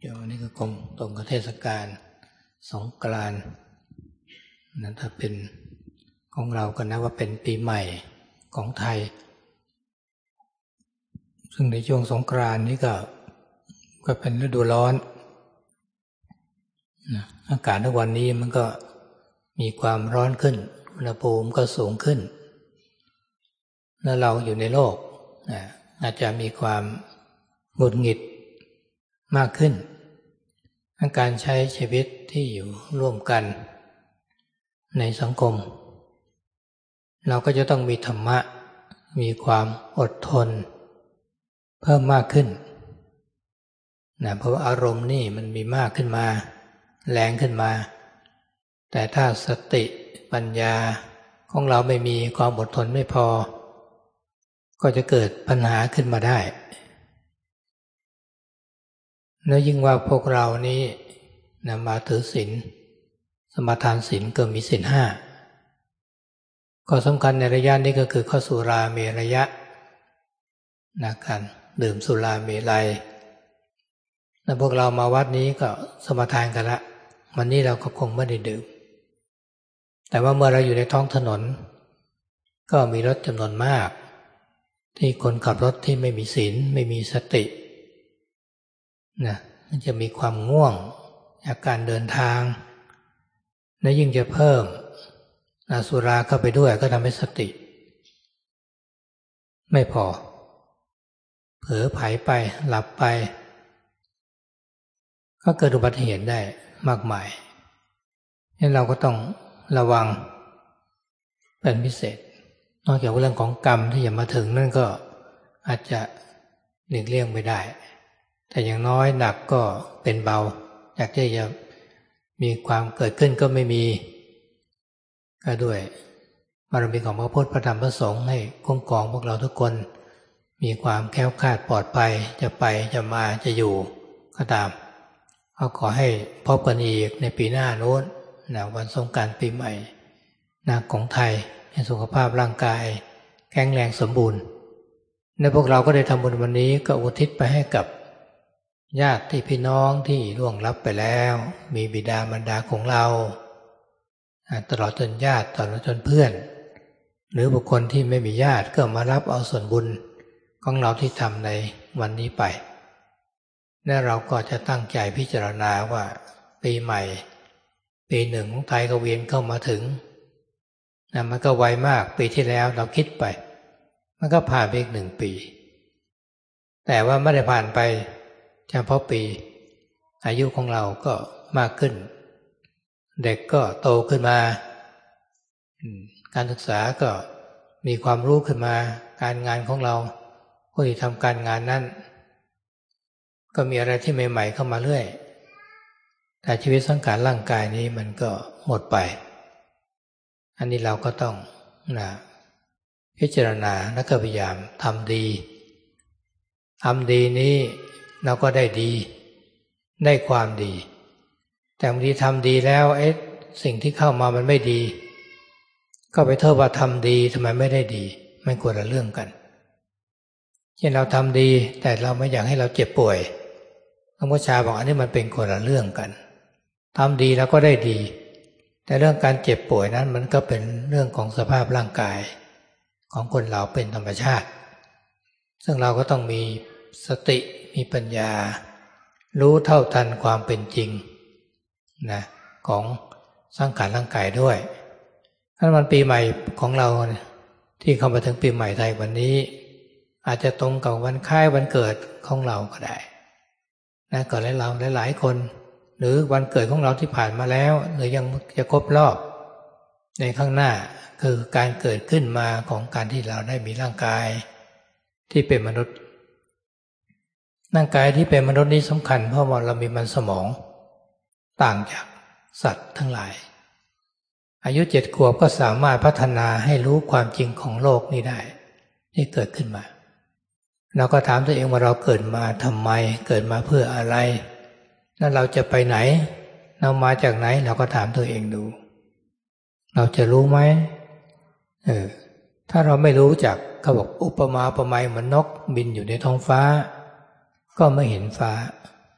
เดี๋ยววันนี้ก็คงตรงกับเทศกาลสงกรานต์นะถ้าเป็นของเราก็นับว่าเป็นปีใหม่ของไทยซึ่งในช่วงสงกรานต์นี้ก็เป็นฤดูร้อนนะอากาศในวันนี้มันก็มีความร้อนขึ้นอุณหภูมิก็สูงขึ้นแล้วเราอยู่ในโลกนะอาจจะมีความหงุดหงิดมากขึ้นการใช้ชีวิตที่อยู่ร่วมกันในสังคมเราก็จะต้องมีธรรมะมีความอดทนเพิ่มมากขึ้นนะเพราะว่าอารมณ์นี่มันมีมากขึ้นมาแรงขึ้นมาแต่ถ้าสติปัญญาของเราไม่มีความอดทนไม่พอก็จะเกิดปัญหาขึ้นมาได้แล้วยิ่งว่าพวกเรานี้นะมาถือศีลสมาทานศีลก็มีศีลห้าก็สำคัญในระยะนี้ก็คือข้อสุราเมรยะนะการดื่มสุราเมลัยแล้วพวกเรามาวัดนี้ก็สมาทานกันละวันนี้เราก็คงไม่ได้ดื่มแต่ว่าเมื่อเราอยู่ในท้องถนนก็มีรถจำนวนมากที่คนขับรถที่ไม่มีศีลไม่มีสตินะมันจะมีความง่วงจากการเดินทางและยิ่งจะเพิ่มสุราเข้าไปด้วยก็ทำให้สติไม่พอเผลอไผลไปหลับไปก็เกิดอุบัติเหตุได้มากมายงั้นเราก็ต้องระวังเป็นพิเศษนอกจากเรื่องของกรรมที่จะมาถึงนั่นก็อาจจะหลีกเลี่ยงไม่ได้แต่อย่างน้อยหนักก็เป็นเบาอยากที่จะมีความเกิดขึ้นก็ไม่มีก็ด้วยบารมีของพระพุทธพระธรรมพระสงฆ์ให้คุ้มครองพวกเราทุกคนมีความแคล้วคลาดปลอดภัยจะไปจะมาจะอยู่ก็ตามก็ขอให้พบกันอีกในปีหน้าโน้นนะวันสงกรานต์ปีใหม่นะของไทยให้สุขภาพร่างกายแข็งแรงสมบูรณ์และพวกเราก็ได้ทำบุญวันนี้ก็อุทิศไปให้กับญาติพี่น้องที่ล่วงลับไปแล้วมีบิดามารดาของเราตลอดจนญาติตลอดจนเพื่อนหรือบุคคลที่ไม่มีญาติก็มารับเอาส่วนบุญของเราที่ทำในวันนี้ไปและเราก็จะตั้งใจพิจารณาว่าปีใหม่ปีหนึ่งของไทยก็เวียนเข้ามาถึงมันก็ไวมากปีที่แล้วเราคิดไปมันก็ผ่านไปอีก1 ปีแต่ว่าไม่ได้ผ่านไปเฉพาะปีอายุของเราก็มากขึ้นเด็กก็โตขึ้นมาการศึกษาก็มีความรู้ขึ้นมาการงานของเราผู้ที่ทำการงานนั้นก็มีอะไรที่ใหม่ๆเข้ามาเรื่อยแต่ชีวิตสังขารร่างกายนี้มันก็หมดไปอันนี้เราก็ต้องพิจารณาและก็พยายามทำดีนี้เราก็ได้ดีได้ความดีแต่บางทีทำดีแล้วสิ่งที่เข้ามามันไม่ดีก็ไปโทษว่าทำดีทำไมไม่ได้ดีไม่ควรละเรื่องกันเช่นเราทำดีแต่เราไม่อยากให้เราเจ็บป่วยหลวงพ่อชาบอกอันนี้มันเป็นคนละเรื่องกันทำดีแล้วก็ได้ดีแต่เรื่องการเจ็บป่วยนั้นมันก็เป็นเรื่องของสภาพร่างกายของคนเราเป็นธรรมชาติซึ่งเราก็ต้องมีสติมีปัญญารู้เท่าทันความเป็นจริงนะของสังขารร่างกายด้วยถ้าวันปีใหม่ของเราที่เข้ามาถึงปีใหม่ไทยวันนี้อาจจะตรงกับวันคล้ายวันเกิดของเราก็ได้นะเกิดเราหลายๆคนหรือวันเกิดของเราที่ผ่านมาแล้วหรือยังจะครบรอบในข้างหน้าคือการเกิดขึ้นมาของการที่เราได้มีร่างกายที่เป็นมนุษย์ร่างกายที่เป็นมนุษย์นี้สำคัญเพราะว่าเรามีมันสมองต่างจากสัตว์ทั้งหลายอายุ7 ขวบก็สามารถพัฒนาให้รู้ความจริงของโลกนี้ได้ที่เกิดขึ้นมาเราก็ถามตัวเองว่าเราเกิดมาทำไมเกิดมาเพื่ออะไรแล้วเราจะไปไหนเรามาจากไหนเราก็ถามตัวเองดูเราจะรู้ไหมถ้าเราไม่รู้จักเขาบอกอุปมาอุปไมยเหมือนนกบินอยู่ในท้องฟ้าก็ไม่เห็นฟ้า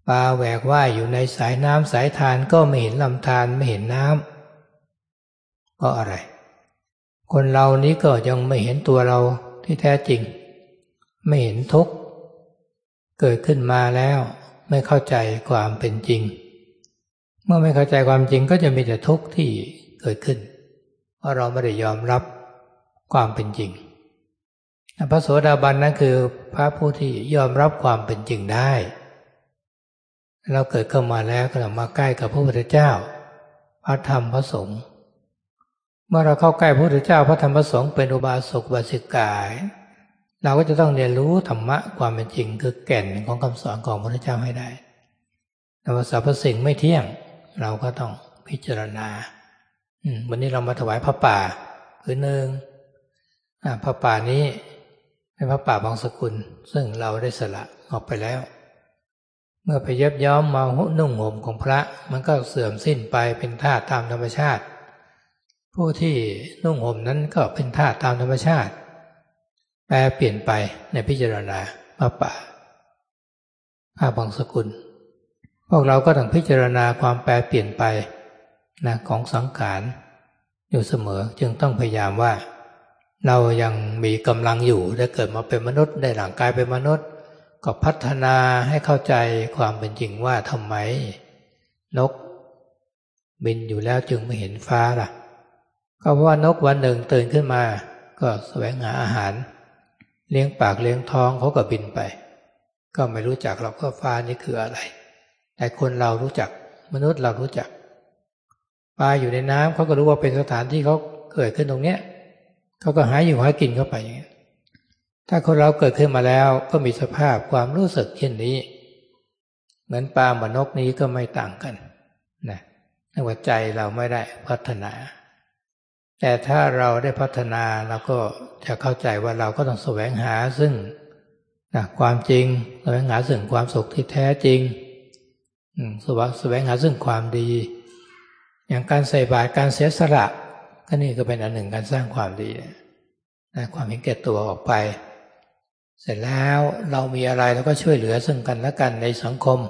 ปลาแหวกว่ายอยู่ในสายน้ำสายธารก็ไม่เห็นลำธารไม่เห็นน้ำเพราะอะไรคนเรานี้ก็ยังไม่เห็นตัวเราที่แท้จริงไม่เห็นทุกข์เกิดขึ้นมาแล้วไม่เข้าใจความเป็นจริงเมื่อไม่เข้าใจความจริงก็จะมีแต่ทุกข์ที่เกิดขึ้นเพราะเราไม่ได้ยอมรับความเป็นจริงพระโสดาบันนั้นคือพระผู้ที่ยอมรับความเป็นจริงได้เราเกิดเข้ามาแล้วก็มาใกล้กับพระพุทธเจ้าพระธรรมพระสงฆ์เมื่อเราเข้าใกล้พระพุทธเจ้าพระธรรมพระสงฆ์เป็นอุบาสกอุบาสิกาเราก็จะต้องเรียนรู้ธรรมะความเป็นจริงคือแก่นของคำสอนของพระพุทธเจ้าให้ได้แต่ว่าสรรพสิ่งไม่เที่ยงเราก็ต้องพิจารณาวันนี้เรามาถวายพระป่าคือหนึ่งพระป่านี้เป็นพระป่าบางสกุลซึ่งเราได้สละออกไปแล้วเมื่อไปเย็บย้อมมานุ่งห่มของพระมันก็เสื่อมสิ้นไปเป็นธาตุตามธรรมชาติผู้ที่นุ่งห่มนั้นก็เป็นธาตุตามธรรมชาติแปรเปลี่ยนไปในพิจารณาพระป่าผ้าบางสกุลพวกเราก็ต้องพิจารณาความแปรเปลี่ยนไปนะของสังขารอยู่เสมอจึงต้องพยายามว่าเรายังมีกำลังอยู่ได้เกิดมาเป็นมนุษย์ได้ร่างกายเป็นมนุษย์ก็พัฒนาให้เข้าใจความเป็นจริงว่าทำไมนกบินอยู่แล้วจึงไม่เห็นฟ้าล่ะก็เพราะว่านกวันหนึ่งตื่นขึ้นมาก็แสวงหาอาหารเลี้ยงปากเลี้ยงท้องเขาก็บินไปก็ไม่รู้จักหรอกว่าฟ้านี่คืออะไรแต่คนเรารู้จักมนุษย์เรารู้จักปลาอยู่ในน้ำเขาก็รู้ว่าเป็นสถานที่เขาเกิดขึ้นตรงเนี้ยเขาก็หาอยู่หากินเข้าไปอย่างนี้ถ้าคนเราเกิดขึ้นมาแล้วก็มีสภาพความรู้สึกเช่นนี้เหมือนปลาเหมือนนกนี้ก็ไม่ต่างกันนะแต่ว่าใจเราไม่ได้พัฒนาแต่ถ้าเราได้พัฒนาเราก็จะเข้าใจว่าเราก็ต้องแสวงหาซึ่งความจริงแสวงหาซึ่งความสุขที่แท้จริงแสวงหาซึ่งความดีอย่างการใส่บาตรการเสียสละก็นี่ก็เป็นอันหนึ่งการสร้างความดีความเห็นแก่ตัวออกไปเสร็จแล้วเรามีอะไรเราก็ช่วยเหลือซึ่งกันและกันในสังคม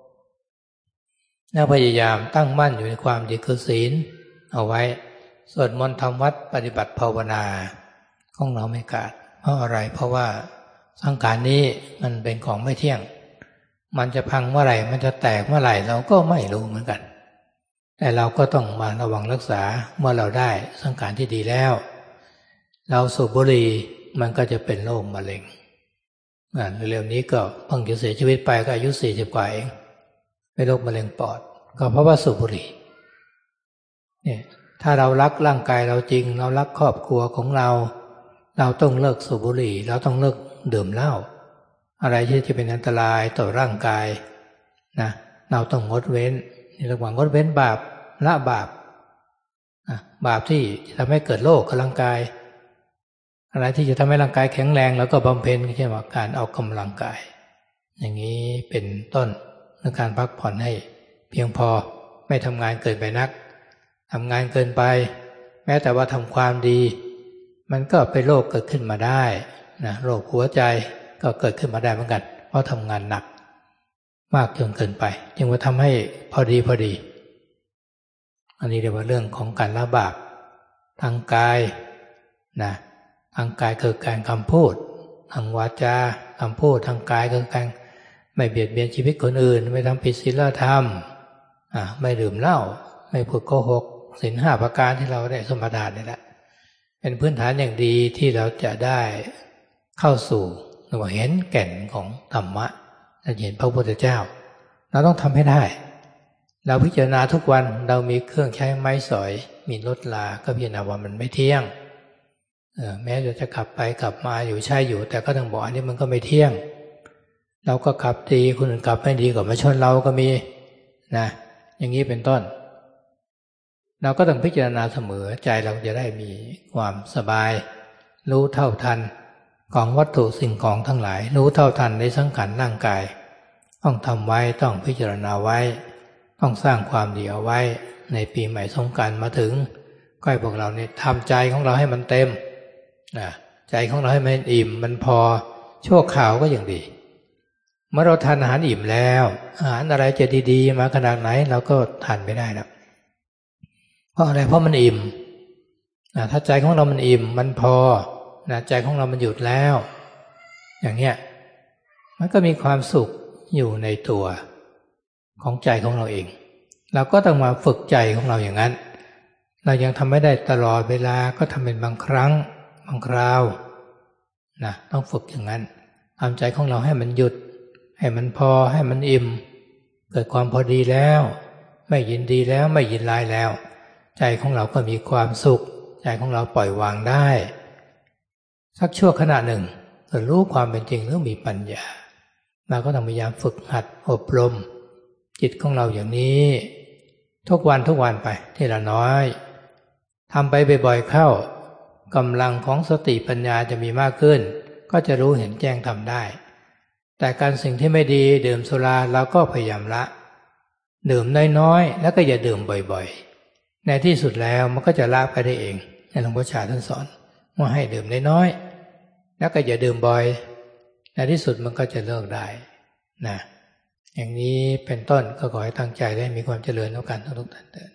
พยายามตั้งมั่นอยู่ในความดีคือศีลเอาไว้สวดมนต์ทำวัดปฏิบัติภาวนาของเราไม่ขาดเพราะอะไรเพราะว่าสังขารนี้มันเป็นของไม่เที่ยงมันจะพังเมื่อไหร่มันจะแตกเมื่อไหร่เราก็ไม่รู้เหมือนกันแต่เราก็ต้องมาระวังรักษาเมื่อเราได้สังขารที่ดีแล้วเราสูบบุหรี่มันก็จะเป็นโรคมะเร็งเร็วๆนี้ก็เพิ่งจะเสียชีวิตไปก็อายุ40 กว่าเองเป็นโรคมะเร็งปอดก็เพราะว่าสูบบุหรี่เนี่ยถ้าเรารักร่างกายเราจริงเรารักครอบครัวของเราต้องเลิกสูบบุหรี่เราต้องเลิกดื่มเหล้าอะไรที่จะเป็นอันตรายต่อร่างกายนะเราต้องงดเว้นนี่ระหว่างงดเว้นบาปละบาปบาปที่จะทำให้เกิดโรคกับร่างกายอะไรที่จะทำให้ร่างกายแข็งแรงแล้วก็บำเพ็ญเช่นว่าการออกกำลังกายอย่างนี้เป็นต้นในการพักผ่อนให้เพียงพอไม่ทำงานเกินไปนักทำงานเกินไปแม้แต่ว่าทำความดีมันก็เป็นโรคเกิดขึ้นมาได้นะโรคหัวใจก็เกิดขึ้นมาได้เหมือนกันเพราะทำงานหนักมากจนเกินไปจึงว่าทำให้พอดีอันนี้เรียกว่าเรื่องของการละบาปทางกายนะทางกายคือการคำพูดทางวาจาคำพูดทางกายคือการไม่เบียดเบียนชีวิตคนอื่นไม่ทำผิดศีลธรรมไม่ดื่มเหล้าไม่พูดโกหกศีล5 ประการที่เราได้สมทานนี่แหละเป็นพื้นฐานอย่างดีที่เราจะได้เข้าสู่หรือว่าเห็นแก่นของธรรมะและเห็นพระพุทธเจ้าเราต้องทำให้ได้เราพิจารณาทุกวันเรามีเครื่องใช้ไม้สอยมีรถลาก็พิจารณาว่ามันไม่เที่ยงแม้จะขับไปขับมาอยู่ใช่อยู่แต่ก็ต้องบอกอันนี้มันก็ไม่เที่ยงเราก็ขับดีคนอื่นขับไม่ดีกว่ามาชนเราก็มีนะอย่างนี้เป็นต้นเราก็ต้องพิจารณาเสมอใจเราจะได้มีความสบายรู้เท่าทันของวัตถุสิ่งของทั้งหลายรู้เท่าทันในสังขารร่างกายต้องทำไว้ต้องพิจารณาไว้ต้องสร้างความดีเอาไว้ในปีใหม่สงกรานต์มาถึงก็ให้พวกเราเนี่ยทำใจของเราให้มันเต็มใจของเราให้มันอิ่มมันพอชั่วคราวก็อย่างดีเมื่อเราทานอาหารอิ่มแล้วอาหารอะไรจะดีๆมาขนาดไหนเราก็ทานไม่ได้แล้วเพราะอะไรเพราะมันอิ่มถ้าใจของเรามันอิ่มมันพอใจของเรามันหยุดแล้วอย่างเนี้ยมันก็มีความสุขอยู่ในตัวของใจของเราเองเราก็ต้องมาฝึกใจของเราอย่างนั้นเรายังทำไม่ได้ตลอดเวลาก็ทำเป็นบางครั้งบางคราวต้องฝึกอย่างนั้นทำใจของเราให้มันหยุดให้มันพอให้มันอิ่มเกิดความพอดีแล้วไม่ยินดีแล้วไม่ยินร้ายแล้วใจของเราก็มีความสุขใจของเราปล่อยวางได้สักชั่วขณะหนึ่งก็รู้ความเป็นจริงหรือมีปัญญาเราก็ต้องพยายามฝึกหัดอบรมจิตของเราอย่างนี้ทุกวันไปทีละน้อยทำไปบ่อยๆเข้ากำลังของสติปัญญาจะมีมากขึ้นก็จะรู้เห็นแจ้งทำได้แต่การสิ่งที่ไม่ดีดื่มสุราเราก็พยายามละดื่มน้อยๆแล้วก็อย่าดื่มบ่อยๆในที่สุดแล้วมันก็จะละไปได้เองหลวงพ่อชาท่านสอนว่าให้ดื่มน้อยๆแล้วก็อย่าดื่มบ่อยในที่สุดมันก็จะเลิกได้อย่างนี้เป็นต้นก็ขอให้ตั้งใจได้มีความเจริญแล้วกันทุกท่าน